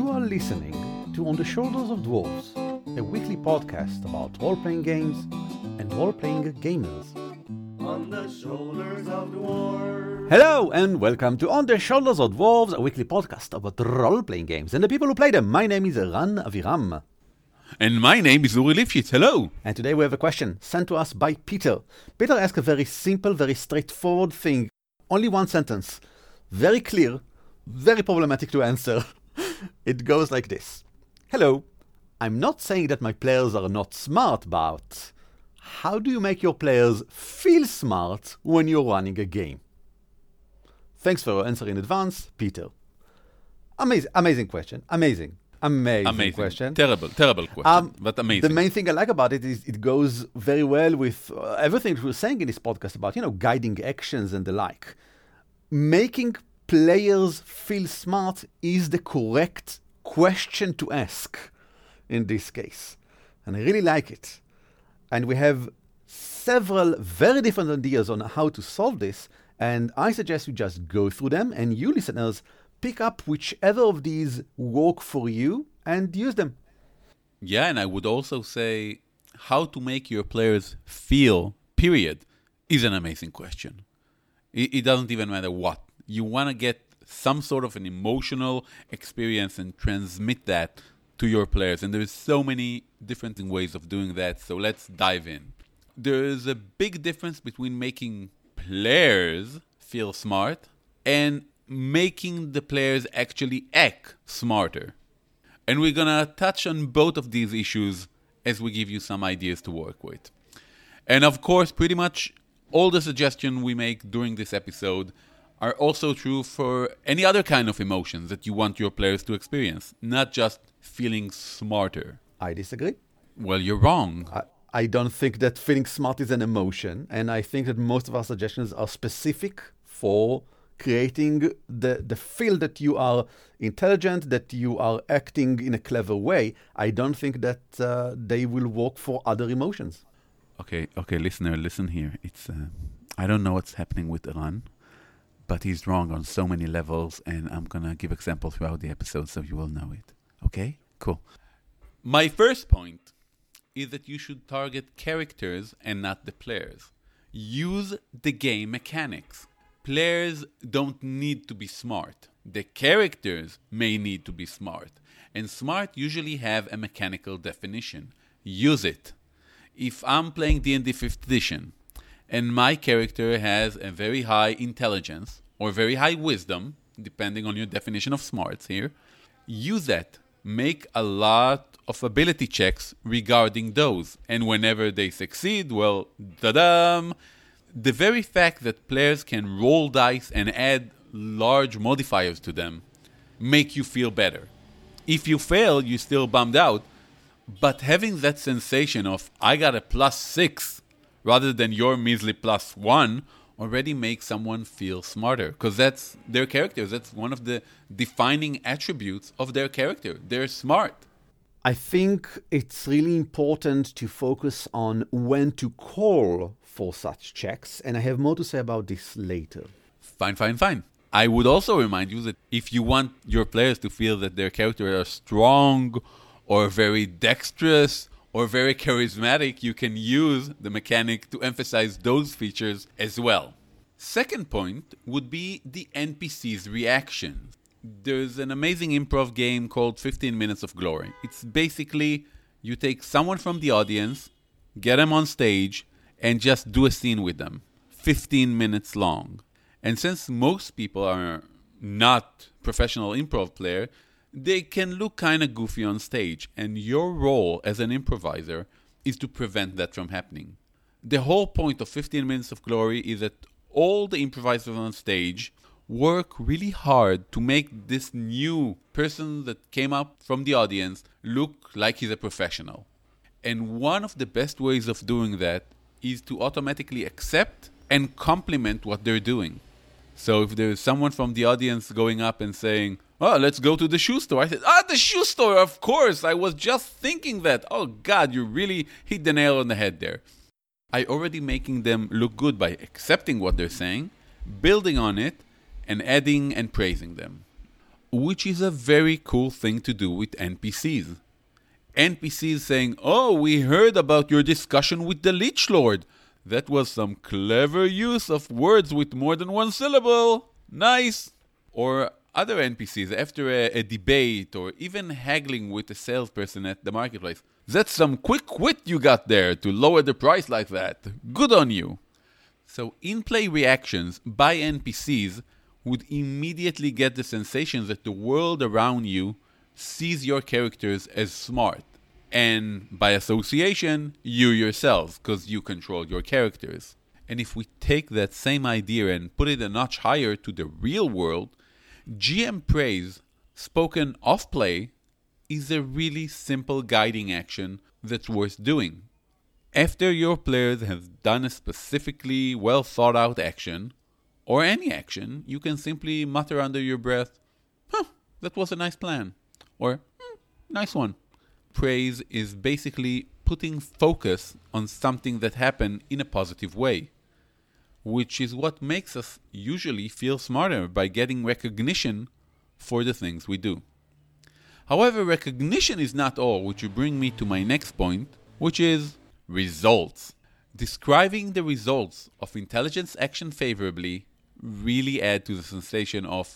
You are listening to On the Shoulders of Dwarves, a weekly podcast about role-playing games and role-playing gamers. On the Shoulders of Dwarves. Hello and welcome to On the Shoulders of Dwarves, a weekly podcast about role-playing games and the people who play them. My name is Ran Aviram. And my name is Uri Lifshitz. Hello. And today we have a question sent to us by Peter. Peter asked a very simple, very straightforward thing. Only one sentence. Very clear, very problematic to answer. It goes like this. Hello. I'm not saying that my players are not smart, but how do you make your players feel smart when you're running a game? Thanks for your answer in advance, Peter. Amazing question. Amazing question. Terrible question, but amazing. The main thing I like about it is it goes very well with everything we're saying in this podcast about, guiding actions and the like. Making players feel smart is the correct question to ask in this case. And I really like it. And we have several very different ideas on how to solve this. And I suggest you just go through them and you listeners pick up whichever of these work for you and use them. Yeah, and I would also say how to make your players feel, period, is an amazing question. It doesn't even matter what. You want to get some sort of an emotional experience and transmit that to your players. And there's so many different ways of doing that. So let's dive in. There's a big difference between making players feel smart and making the players actually act smarter. And we're going to touch on both of these issues as we give you some ideas to work with. And of course, pretty much all the suggestions we make during this episode are also true for any other kind of emotions that you want your players to experience, not just feeling smarter. I disagree. Well, you're wrong. I don't think that feeling smart is an emotion, and I think that most of our suggestions are specific for creating the feel that you are intelligent, that you are acting in a clever way. I don't think that they will work for other emotions. Okay, listener, listen here. It's I don't know what's happening with Iran, but he's wrong on so many levels, and I'm going to give examples throughout the episode so you will know it. Okay? Cool. My first point is that you should target characters and not the players. Use the game mechanics. Players don't need to be smart. The characters may need to be smart. And smart usually have a mechanical definition. Use it. If I'm playing D&D 5th edition, and my character has a very high intelligence or very high wisdom, depending on your definition of smarts here, use that. Make a lot of ability checks regarding those. And whenever they succeed, well, ta-da! The very fact that players can roll dice and add large modifiers to them make you feel better. If you fail, you're still bummed out. But having that sensation of, I got a +6, rather than your measly +1, already makes someone feel smarter. Because that's their characters. That's one of the defining attributes of their character. They're smart. I think it's really important to focus on when to call for such checks. And I have more to say about this later. Fine. I would also remind you that if you want your players to feel that their characters are strong or very dexterous or very charismatic, you can use the mechanic to emphasize those features as well. Second point would be the NPC's reactions. There's an amazing improv game called 15 Minutes of Glory. It's basically you take someone from the audience, get them on stage, and just do a scene with them. 15 minutes long. And since most people are not professional improv players, they can look kind of goofy on stage, and your role as an improviser is to prevent that from happening. The whole point of 15 Minutes of Glory is that all the improvisers on stage work really hard to make this new person that came up from the audience look like he's a professional. And one of the best ways of doing that is to automatically accept and compliment what they're doing. So if there's someone from the audience going up and saying, "Oh, let's go to the shoe store," I said, the shoe store, of course. I was just thinking that. Oh, God, you really hit the nail on the head there. I already making them look good by accepting what they're saying, building on it, and adding and praising them. which is a very cool thing to do with NPCs. NPCs saying, "Oh, we heard about your discussion with the Lich Lord. That was some clever use of words with more than one syllable. Nice." Or other NPCs after a debate or even haggling with a salesperson at the marketplace. "That's some quick wit you got there to lower the price like that. Good on you." So in-play reactions by NPCs would immediately get the sensation that the world around you sees your characters as smart. And by association, you yourselves, because you control your characters. And if we take that same idea and put it a notch higher to the real world, GM praise, spoken off-play, is a really simple guiding action that's worth doing. After your players have done a specifically well-thought-out action, or any action, you can simply mutter under your breath, "That was a nice plan," or "Nice one." Praise is basically putting focus on something that happened in a positive way, which is what makes us usually feel smarter by getting recognition for the things we do. However, recognition is not all, which will bring me to my next point, which is results. Describing the results of intelligence action favorably really add to the sensation of,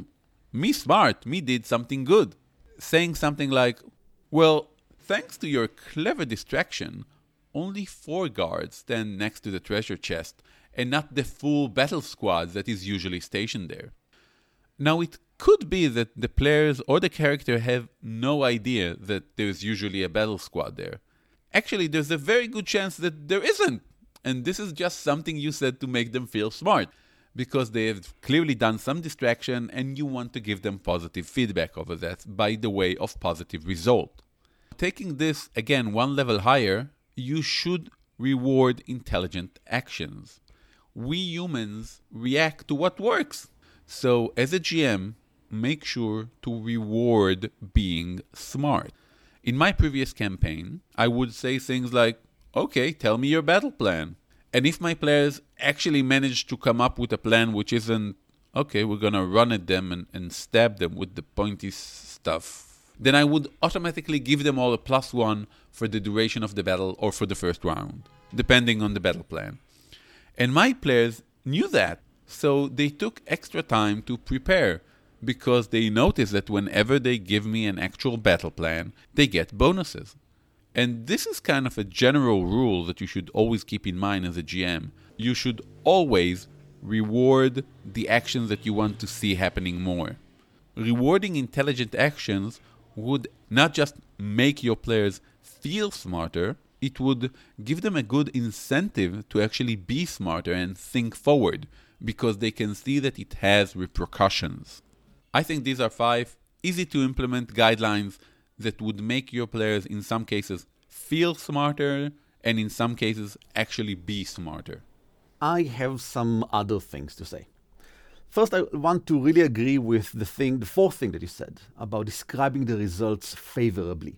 me smart, me did something good. Saying something like, "Well, thanks to your clever distraction, only 4 guards stand next to the treasure chest and not the full battle squad that is usually stationed there." Now, it could be that the players or the character have no idea that there's usually a battle squad there. Actually, there's a very good chance that there isn't, and this is just something you said to make them feel smart, because they have clearly done some distraction and you want to give them positive feedback over that by the way of positive result. Taking this, again, one level higher, you should reward intelligent actions. We humans react to what works. So as a GM, make sure to reward being smart. In my previous campaign, I would say things like, "Okay, tell me your battle plan." And if my players actually manage to come up with a plan which isn't, "Okay, we're gonna run at them and stab them with the pointy stuff," then I would automatically give them all a +1 for the duration of the battle or for the first round, depending on the battle plan. And my players knew that, so they took extra time to prepare, because they noticed that whenever they give me an actual battle plan, they get bonuses. And this is kind of a general rule that you should always keep in mind as a GM. You should always reward the actions that you want to see happening more. Rewarding intelligent actions would not just make your players feel smarter, it would give them a good incentive to actually be smarter and think forward, because they can see that it has repercussions. I think these are 5 easy to implement guidelines that would make your players in some cases feel smarter and in some cases actually be smarter. I have some other things to say. First, I want to really agree with the 4th thing that you said about describing the results favorably.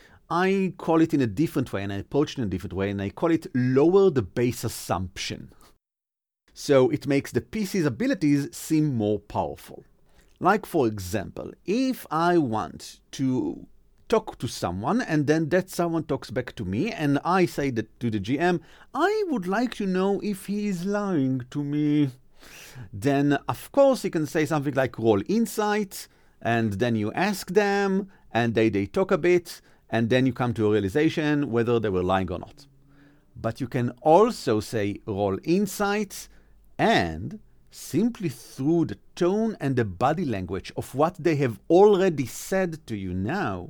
I call it in a different way, and I approach it in a different way, and I call it lower the base assumption. So it makes the PC's abilities seem more powerful. Like, for example, if I want to talk to someone and then that someone talks back to me and I say that to the GM, "I would like to know if he is lying to me," then of course you can say something like roll insight, and then you ask them and they talk a bit, and then you come to a realization whether they were lying or not. But you can also say roll insight, and simply through the tone and the body language of what they have already said to you now,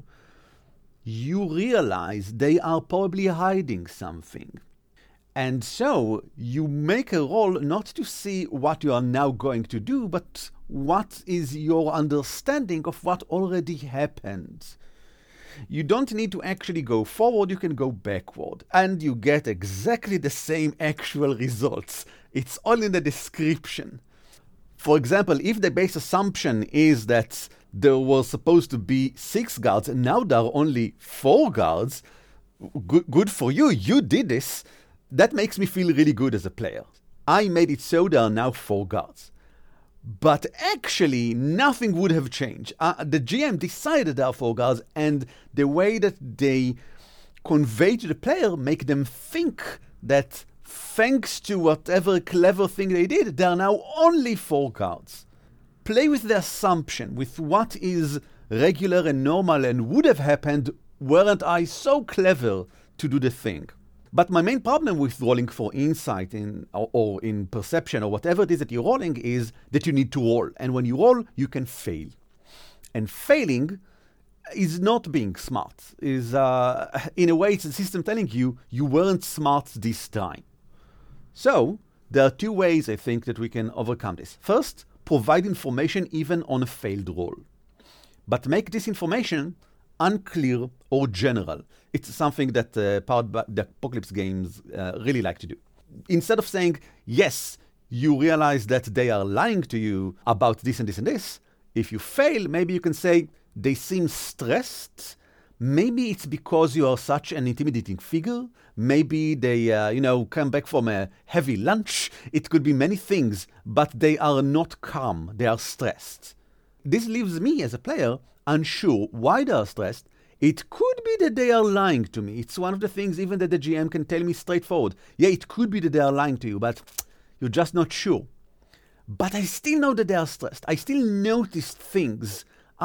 you realize they are probably hiding something. And so you make a roll not to see what you are now going to do, but what is your understanding of what already happened. You don't need to actually go forward, you can go backward, and you get exactly the same actual results. It's all in the description. For example, if the base assumption is that there was supposed to be 6 guards and now there are only 4 guards, good for you, you did this. That makes me feel really good as a player. I made it so there are now 4 guards. But actually, nothing would have changed. The GM decided there are 4 guards, and the way that they convey to the player make them think that thanks to whatever clever thing they did, there are now only 4 guards. Play with the assumption, with what is regular and normal and would have happened weren't I so clever to do the thing. But my main problem with rolling for insight or in perception or whatever it is that you're rolling is that you need to roll. And when you roll, you can fail. And failing is not being smart. In a way, it's the system telling you weren't smart this time. So there are 2 ways, I think, that we can overcome this. First, provide information even on a failed roll. But make this information unclear or general. It's something that Powered by the Apocalypse games really like to do. Instead of saying, yes, you realize that they are lying to you about this and this and this, if you fail, maybe you can say, they seem stressed. Maybe it's because you are such an intimidating figure. Maybe they, come back from a heavy lunch. It could be many things, but they are not calm. They are stressed. This leaves me as a player unsure why they are stressed. It could be that they are lying to me. It's one of the things even that the GM can tell me straightforward. Yeah, it could be that they are lying to you, but you're just not sure. But I still know that they are stressed. I still noticed things.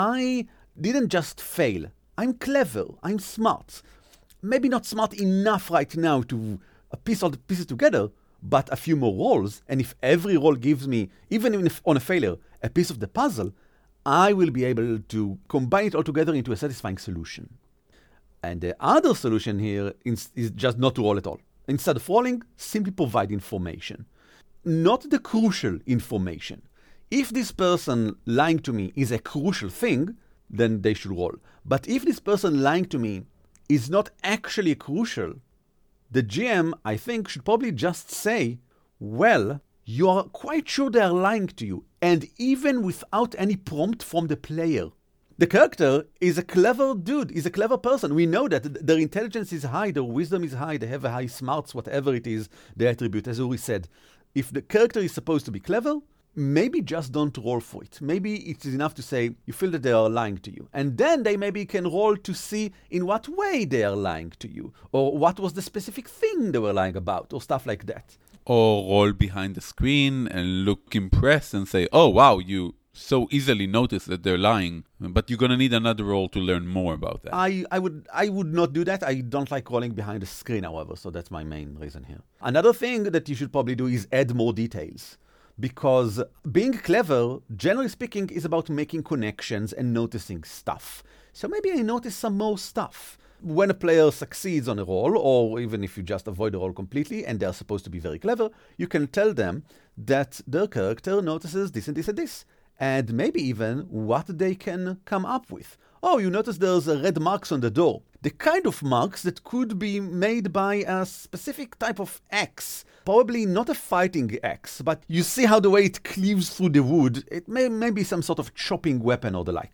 I didn't just fail. I'm clever. I'm smart. Maybe not smart enough right now to piece all the pieces together, but a few more rolls. And if every roll gives me, even if on a failure, a piece of the puzzle, I will be able to combine it all together into a satisfying solution. And the other solution here is just not to roll at all. Instead of rolling, simply provide information. Not the crucial information. If this person lying to me is a crucial thing, then they should roll. But if this person lying to me is not actually crucial, the GM, I think, should probably just say, well, you are quite sure they are lying to you, and even without any prompt from the player. The character is a clever dude, is a clever person. We know that their intelligence is high, their wisdom is high, they have a high smarts, whatever it is, the attribute, as Uri said. If the character is supposed to be clever, maybe just don't roll for it. Maybe it is enough to say you feel that they are lying to you. And then they maybe can roll to see in what way they are lying to you, or what was the specific thing they were lying about, or stuff like that. Or roll behind the screen and look impressed and say, oh, wow, you so easily notice that they're lying, but you're going to need another roll to learn more about that. I would not do that. I don't like rolling behind the screen, however, so that's my main reason here. Another thing that you should probably do is add more details. Because being clever, generally speaking, is about making connections and noticing stuff. So maybe I notice some more stuff. When a player succeeds on a roll, or even if you just avoid the roll completely and they're supposed to be very clever, you can tell them that their character notices this and this and this, and maybe even what they can come up with. Oh, you notice there's red marks on the door. The kind of marks that could be made by a specific type of axe. Probably not a fighting axe, but you see how the way it cleaves through the wood, it may be some sort of chopping weapon or the like.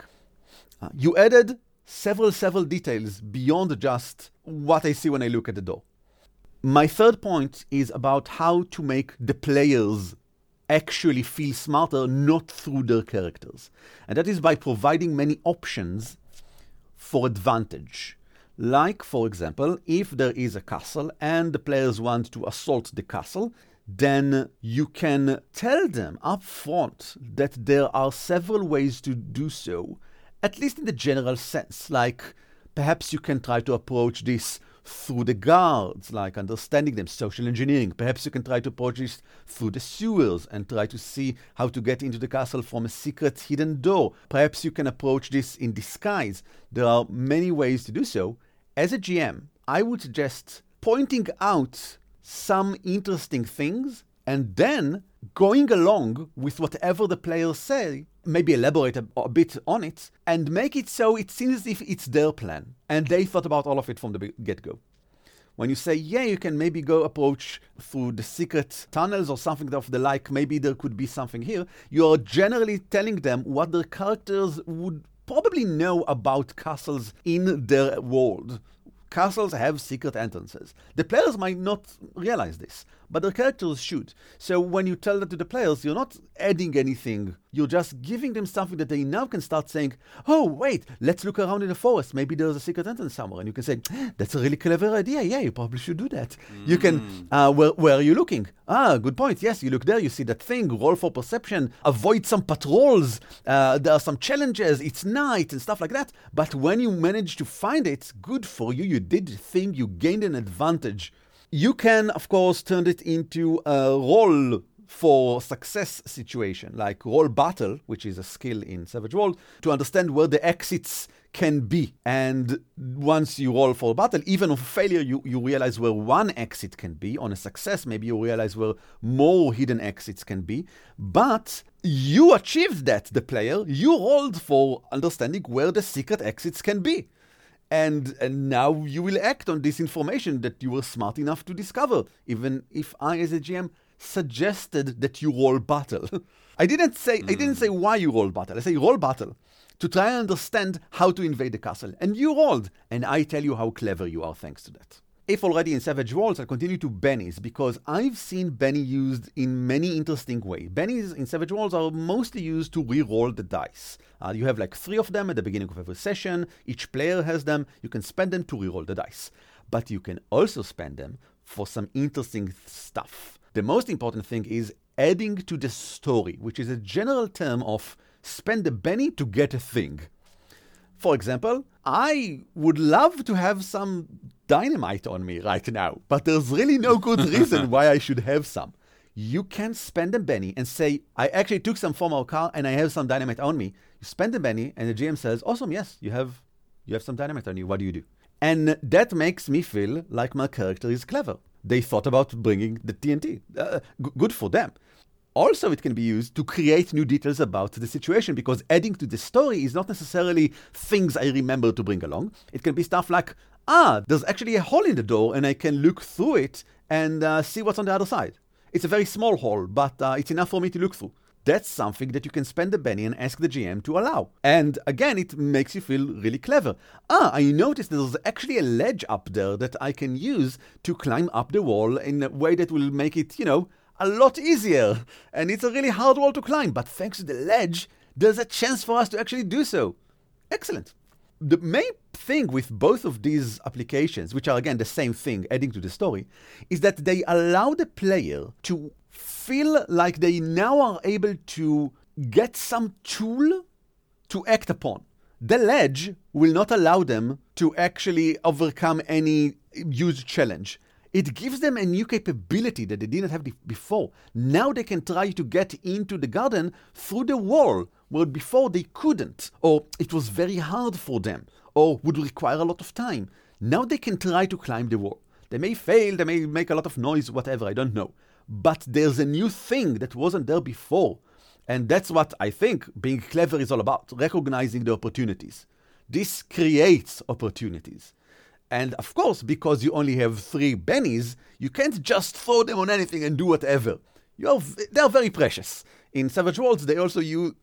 You added several details beyond just what I see when I look at the door. My third point is about how to make the players actually feel smarter, not through their characters. And that is by providing many options for advantage. Like, for example, if there is a castle and the players want to assault the castle, then you can tell them up front that there are several ways to do so, at least in the general sense. Like, perhaps you can try to approach this through the guards, like understanding them, social engineering. Perhaps you can try to approach this through the sewers and try to see how to get into the castle from a secret hidden door. Perhaps you can approach this in disguise. There are many ways to do so. As a GM, I would suggest pointing out some interesting things and then going along with whatever the players say, maybe elaborate a bit on it, and make it so it seems as if it's their plan, and they thought about all of it from the get-go. When you say, yeah, you can maybe go approach through the secret tunnels or something of the like, maybe there could be something here, you're generally telling them what their characters would probably know about castles in their world. Castles have secret entrances. The players might not realize this, but their characters should. So when you tell that to the players, you're not adding anything. You're just giving them something that they now can start saying, oh, wait, let's look around in the forest. Maybe there's a secret entrance somewhere. And you can say, that's a really clever idea. Yeah, you probably should do that. You can, where are you looking? Good point. Yes, you look there, you see that thing, roll for perception, avoid some patrols. There are some challenges. It's night and stuff like that. But when you manage to find it, good for you. You did the thing. You gained an advantage. You can, of course, turn it into a roll for success situation, like roll battle, which is a skill in Savage World, to understand where the exits can be. And once you roll for battle, even on failure, you realize where one exit can be. On a success, maybe you realize where more hidden exits can be. But you achieved that, the player. You rolled for understanding where the secret exits can be. And now you will act on this information that you were smart enough to discover, even if I, as a GM, suggested that you roll battle. I didn't say why you roll battle. I say roll battle to try and understand how to invade the castle. And you rolled, and I tell you how clever you are thanks to that. If already in Savage Worlds, I'll continue to bennies, because I've seen benny used in many interesting ways. Bennies in Savage Worlds are mostly used to re-roll the dice. You have like 3 of them at the beginning of every session. Each player has them. You can spend them to re-roll the dice. But you can also spend them for some interesting stuff. The most important thing is adding to the story, which is a general term of spend a benny to get a thing. For example, I would love to have some dynamite on me right now, but there's really no good reason why I should have some. You can spend a benny and say, I actually took some from our car and I have some dynamite on me. You spend a benny and the GM says, awesome, yes, you have some dynamite on you. What do you do? And that makes me feel like my character is clever. They thought about bringing the TNT. Good for them. Also, it can be used to create new details about the situation, because adding to the story is not necessarily things I remember to bring along. It can be stuff like, there's actually a hole in the door and I can look through it and see what's on the other side. It's a very small hole, but it's enough for me to look through. That's something that you can spend a benny and ask the GM to allow. And again, it makes you feel really clever. I noticed there's actually a ledge up there that I can use to climb up the wall in a way that will make it, a lot easier. And it's a really hard wall to climb, but thanks to the ledge, there's a chance for us to actually do so. Excellent. The main thing with both of these applications, which are again the same thing, adding to the story, is that they allow the player to feel like they now are able to get some tool to act upon. The ledge will not allow them to actually overcome any huge challenge. It gives them a new capability that they didn't have before. Now they can try to get into the garden through the wall, where before they couldn't, or it was very hard for them, or would require a lot of time. Now they can try to climb the wall. They may fail, they may make a lot of noise, whatever, I don't know. But there's a new thing that wasn't there before. And that's what I think being clever is all about, recognizing the opportunities. This creates opportunities. And of course, because you only have 3 bennies, you can't just throw them on anything and do whatever. They're very precious. In Savage Worlds, they are also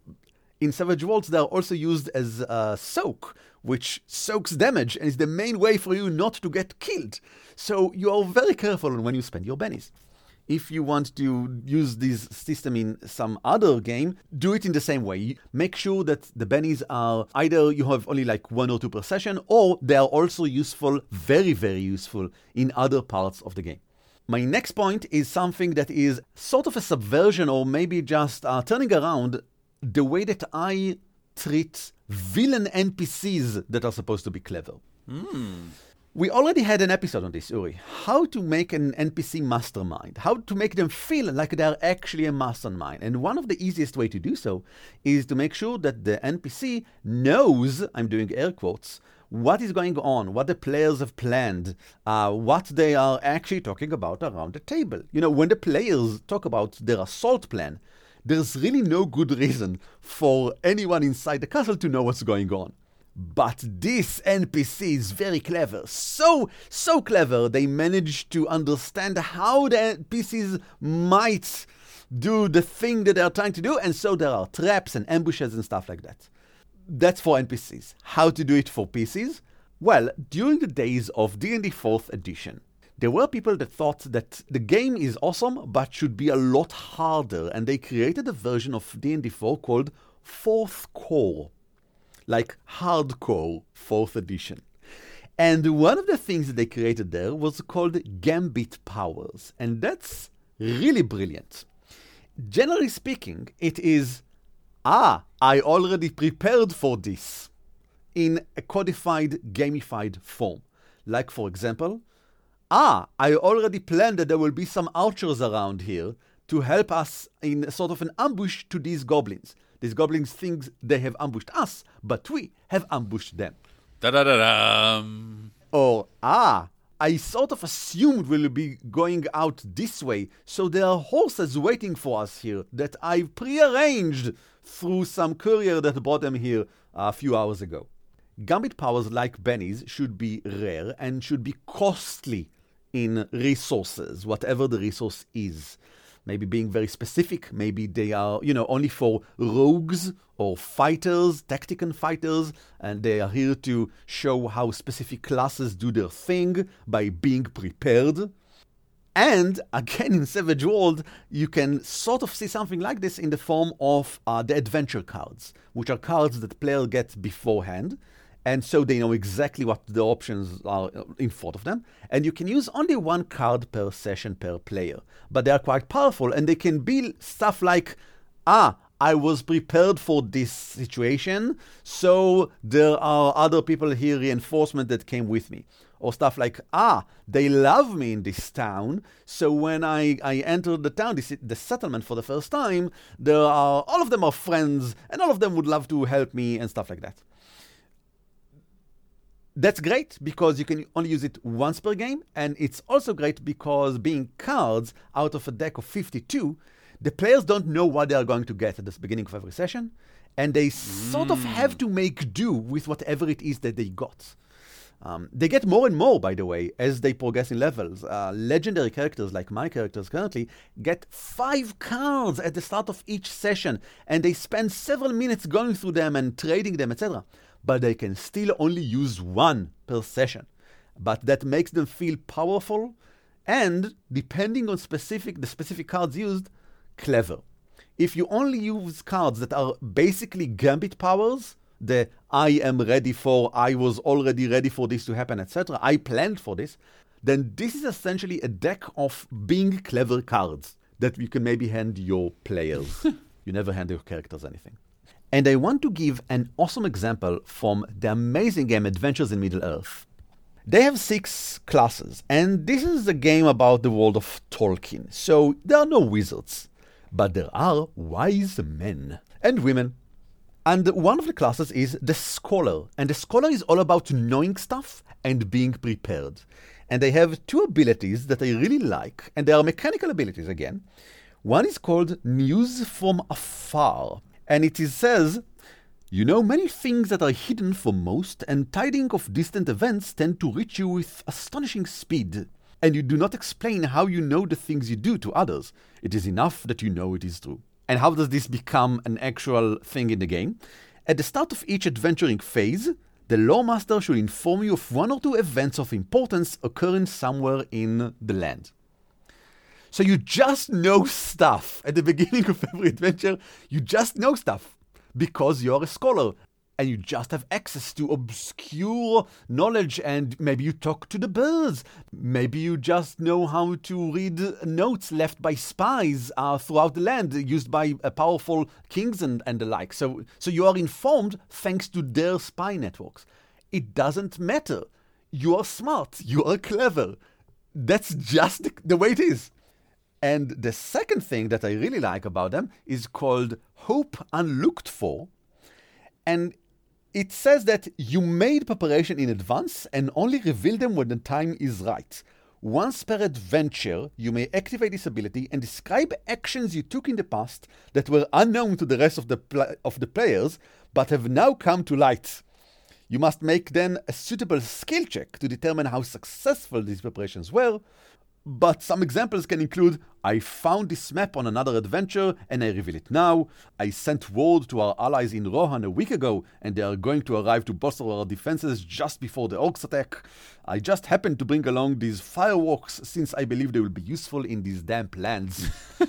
used as soak, which soaks damage and is the main way for you not to get killed. So you are very careful when you spend your bennies. If you want to use this system in some other game, do it in the same way. Make sure that the bennies are either you have only like 1 or 2 per session, or they are also useful, very, very useful in other parts of the game. My next point is something that is sort of a subversion, or maybe just turning around the way that I treat villain NPCs that are supposed to be clever. We already had an episode on this, Uri. How to make an NPC mastermind. How to make them feel like they're actually a mastermind. And one of the easiest way to do so is to make sure that the NPC knows, I'm doing air quotes, what is going on, what the players have planned, what they are actually talking about around the table. When the players talk about their assault plan, there's really no good reason for anyone inside the castle to know what's going on. But this NPC is very clever. So clever, they managed to understand how the NPCs might do the thing that they are trying to do, and so there are traps and ambushes and stuff like that. That's for NPCs. How to do it for PCs? Well, during the days of D&D 4th edition, there were people that thought that the game is awesome, but should be a lot harder, and they created a version of D&D 4 called Fourth Core, like hardcore 4th edition. And one of the things that they created there was called Gambit Powers, and that's really brilliant. Generally speaking, it is, I already prepared for this in a codified, gamified form. Like, for example, I already planned that there will be some archers around here to help us in sort of an ambush to these goblins. These goblins think they have ambushed us, but we have ambushed them. Da-da-da-dum. Or, I sort of assumed we'll be going out this way, so there are horses waiting for us here that I've prearranged through some courier that brought them here a few hours ago. Gambit powers like Benny's should be rare and should be costly in resources, whatever the resource is. Maybe being very specific, maybe they are, only for rogues or fighters, tactical fighters, and they are here to show how specific classes do their thing by being prepared. And again, in Savage World, you can sort of see something like this in the form of the adventure cards, which are cards that players get beforehand. And so they know exactly what the options are in front of them. And you can use only one card per session per player. But they are quite powerful, and they can be stuff like, I was prepared for this situation, so there are other people here, reinforcement that came with me. Or stuff like, they love me in this town, so when I entered the town, the settlement for the first time, all of them are friends, and all of them would love to help me, and stuff like that. That's great because you can only use it once per game, and it's also great because being cards out of a deck of 52, the players don't know what they are going to get at the beginning of every session, and they sort of have to make do with whatever it is that they got. They get more and more, by the way, as they progress in levels. Legendary characters, like my characters currently, get 5 cards at the start of each session, and they spend several minutes going through them and trading them, etc. But they can still only use 1 per session. But that makes them feel powerful and, depending on the specific cards used, clever. If you only use cards that are basically Gambit powers, the I was already ready for this to happen, etc., I planned for this, then this is essentially a deck of being clever cards that you can maybe hand your players. You never hand your characters anything. And I want to give an awesome example from the amazing game Adventures in Middle-earth. They have 6 classes, and this is a game about the world of Tolkien. So there are no wizards, but there are wise men and women. And one of the classes is the Scholar, and the Scholar is all about knowing stuff and being prepared. And they have 2 abilities that I really like, and they are mechanical abilities again. One is called News from Afar. And it says, you know many things that are hidden from most, and tidings of distant events tend to reach you with astonishing speed. And you do not explain how you know the things you do to others. It is enough that you know it is true. And how does this become an actual thing in the game? At the start of each adventuring phase, the lore master should inform you of 1 or 2 events of importance occurring somewhere in the land. So you just know stuff. At the beginning of every adventure, you just know stuff because you're a scholar and you just have access to obscure knowledge, and maybe you talk to the birds. Maybe you just know how to read notes left by spies throughout the land used by powerful kings and the like. So you are informed thanks to their spy networks. It doesn't matter. You are smart. You are clever. That's just the way it is. And the second thing that I really like about them is called Hope Unlooked For. And it says that you made preparation in advance and only reveal them when the time is right. Once per adventure, you may activate this ability and describe actions you took in the past that were unknown to the rest of the players, but have now come to light. You must make then a suitable skill check to determine how successful these preparations were. But some examples can include, I found this map on another adventure and I reveal it now. I sent word to our allies in Rohan a week ago and they are going to arrive to bolster our defenses just before the orcs attack. I just happened to bring along these fireworks since I believe they will be useful in these damp lands.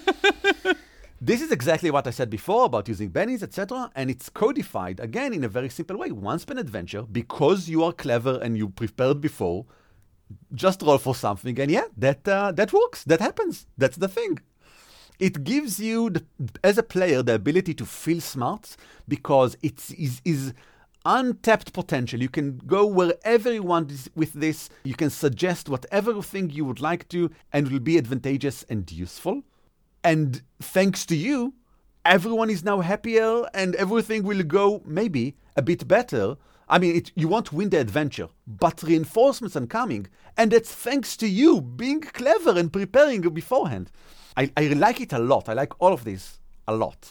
This is exactly what I said before about using bennies, etc. And it's codified, again, in a very simple way. Once per adventure, because you are clever and you prepared before, just roll for something, and that works. That happens. That's the thing. It gives you, as a player, the ability to feel smart because it is untapped potential. You can go wherever you want with this. You can suggest whatever thing you would like to, and it will be advantageous and useful. And thanks to you, everyone is now happier, and everything will go maybe a bit better. I mean, you won't win the adventure, but reinforcements are coming, and that's thanks to you being clever and preparing beforehand. I like it a lot. I like all of this a lot.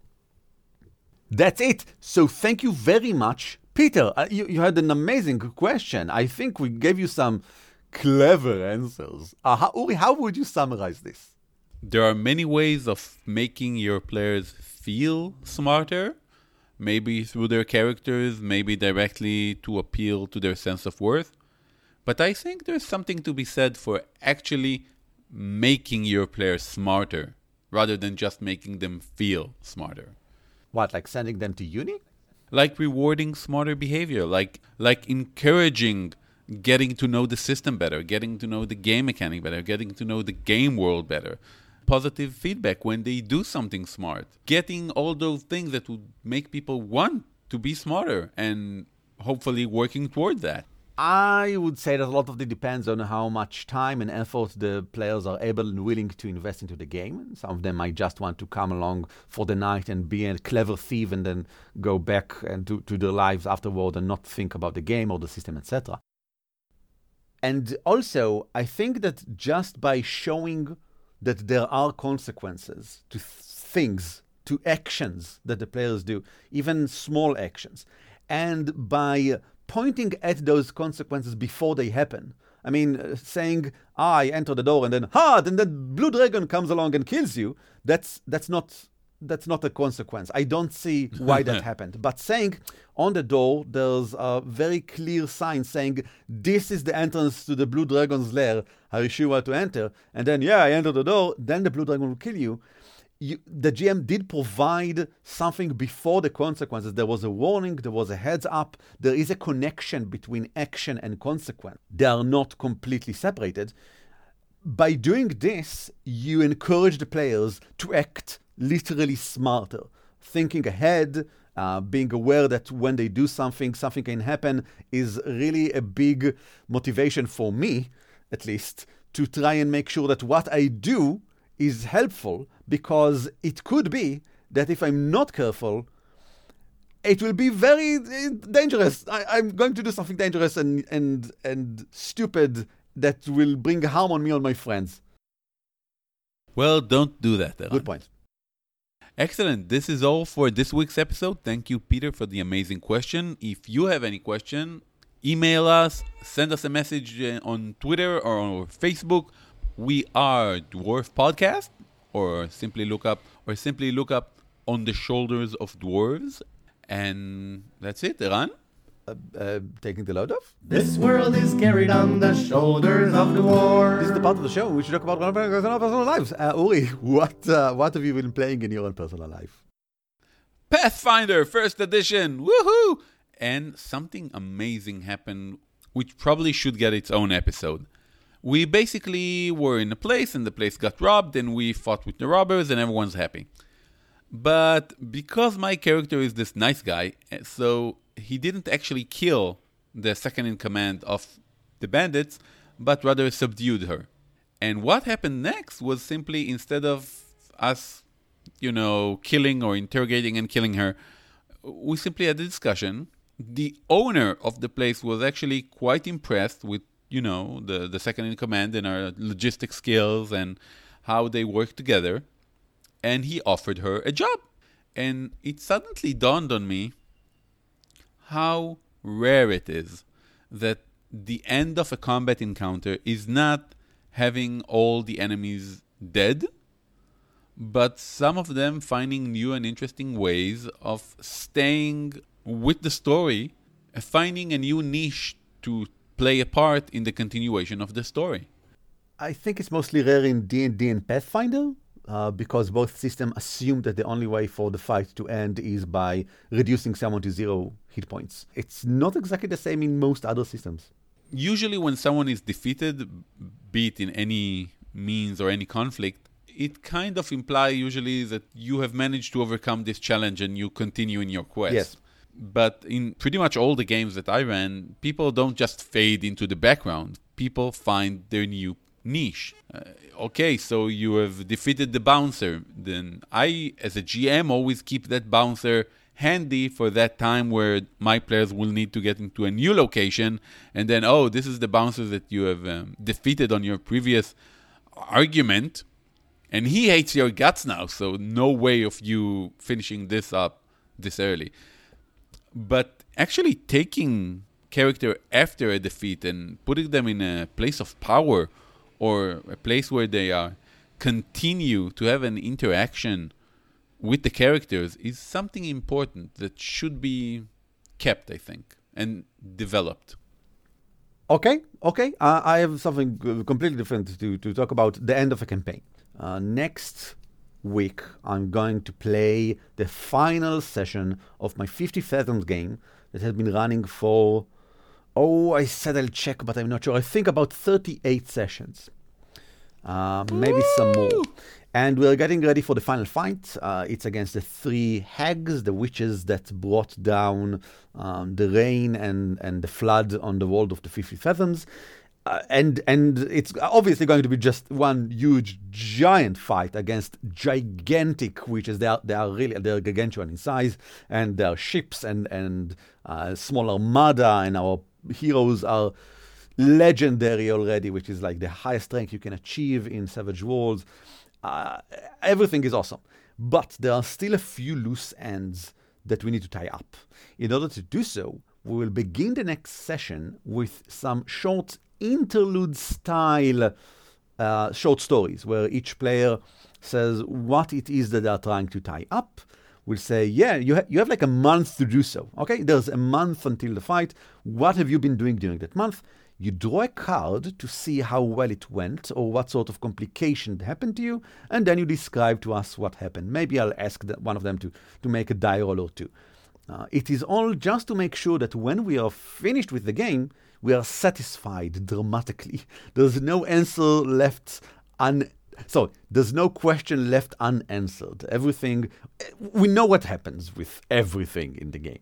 That's it. So thank you very much. Peter, you had an amazing question. I think we gave you some clever answers. Uri, how would you summarize this? There are many ways of making your players feel smarter. Maybe through their characters, maybe directly to appeal to their sense of worth. But I think there's something to be said for actually making your players smarter, rather than just making them feel smarter. What, like sending them to uni? Like rewarding smarter behavior, like encouraging getting to know the system better, getting to know the game mechanic better, getting to know the game world better. Positive feedback when they do something smart, getting all those things that would make people want to be smarter and hopefully working toward that. I would say that a lot of it depends on how much time and effort the players are able and willing to invest into the game. Some of them might just want to come along for the night and be a clever thief and then go back and to their lives afterward and not think about the game or the system, etc. And also, I think that just by showing that there are consequences to things, to actions that the players do, even small actions. And by pointing at those consequences before they happen, I mean, saying, I enter the door and then, then the blue dragon comes along and kills you, that's not a consequence. I don't see why that happened. But saying on the door, there's a very clear sign saying, this is the entrance to the blue dragon's lair. I wish you were to enter. And then, I enter the door. Then the blue dragon will kill you. The GM did provide something before the consequences. There was a warning. There was a heads up. There is a connection between action and consequence. They are not completely separated. By doing this, you encourage the players to act literally smarter, thinking ahead, being aware that when they do something can happen is really a big motivation for me, at least, to try and make sure that what I do is helpful, because it could be that if I'm not careful, it will be very dangerous. I'm going to do something dangerous and stupid that will bring harm on me or my friends. Well, don't do that, Eran. Good point. Excellent. This is all for this week's episode. Thank you, Peter, for the amazing question. If you have any question, email us, send us a message on Twitter or on Facebook. We are Dwarf Podcast, or simply look up On the Shoulders of Dwarves. And that's it, Eran. Taking the load off? This world is carried on the shoulders of dwarves. This is the part of the show in which we talk about our personal lives. Uri, what have you been playing in your own personal life? Pathfinder, first edition! Woohoo! And something amazing happened, which probably should get its own episode. We basically were in a place, and the place got robbed, and we fought with the robbers, and everyone's happy. But because my character is this nice guy, so he didn't actually kill the second-in-command of the bandits, but rather subdued her. And what happened next was simply, instead of us, killing or interrogating and killing her, we simply had a discussion. The owner of the place was actually quite impressed with, the second-in-command and our logistic skills and how they work together. And he offered her a job. And it suddenly dawned on me how rare it is that the end of a combat encounter is not, having all the enemies dead, but some of them finding new and interesting ways of staying with the story, finding a new niche to play a part in the continuation of the story. I think it's mostly rare in D&D and Pathfinder, because both systems assume that the only way for the fight to end is by reducing someone to 0 hit points. It's not exactly the same in most other systems. Usually when someone is defeated, be it in any means or any conflict, it kind of implies usually that you have managed to overcome this challenge and you continue in your quest. Yes. But in pretty much all the games that I ran, people don't just fade into the background. People find their new niche. Okay, so you have defeated the bouncer. Then I, as a GM, always keep that bouncer handy for that time where my players will need to get into a new location. And then, oh, this is the bouncer that you have defeated on your previous argument. And he hates your guts now, so no way of you finishing this up this early. But actually taking character after a defeat and putting them in a place of power or a place where they continue to have an interaction with the characters is something important that should be kept, I think, and developed. Okay. I have something completely different to talk about, the end of a campaign. Next week, I'm going to play the final session of my 50,000th game that has been running for, I said I'll check, but I'm not sure. I think about 38 sessions. Maybe some more. And we're getting ready for the final fight. It's against the 3 hags, the witches that brought down the rain and the flood on the world of the 50 Fathoms. And it's obviously going to be just one huge, giant fight against gigantic witches. They're gargantuan in size, and their ships and small armada, and our heroes are legendary already, which is like the highest rank you can achieve in Savage Worlds. Everything is awesome. But there are still a few loose ends that we need to tie up. In order to do so, we will begin the next session with some short interlude style short stories where each player says what it is that they're trying to tie up. We'll say, you have like a month to do so. Okay, there's a month until the fight. What have you been doing during that month? You draw a card to see how well it went or what sort of complication happened to you, and then you describe to us what happened. Maybe I'll ask one of them to make a die roll or two. It is all just to make sure that when we are finished with the game, we are satisfied dramatically. There's no answer left there's no question left unanswered. Everything, we know what happens with everything in the game.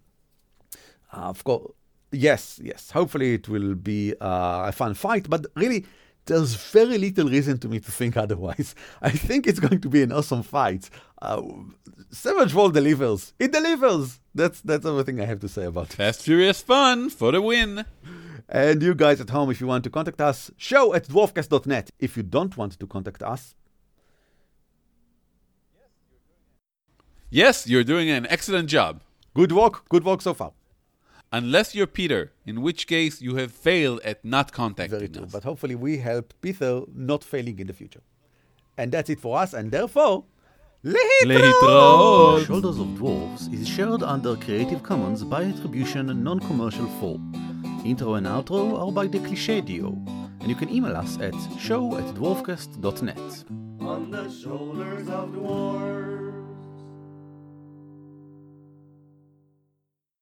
Of course, yes. Hopefully it will be a fun fight, but really, there's very little reason to me to think otherwise. I think it's going to be an awesome fight. Savage World delivers. It delivers. That's everything I have to say about it. Fast, Furious Fun for the win. And you guys at home, if you want to contact us, show@dwarfcast.net. If you don't want to contact us, yes, you're doing an excellent job. Good work so far. Unless you're Peter, in which case you have failed at not contacting Very true, us. but hopefully we help Peter not failing in the future. And that's it for us, and therefore, Lehitraot. Shoulders of Dwarves is shared under Creative Commons by attribution, non-commercial 4. Intro and outro are by the Cliché Duo, and you can email us at show@dwarfcast.net. On the shoulders of dwarves.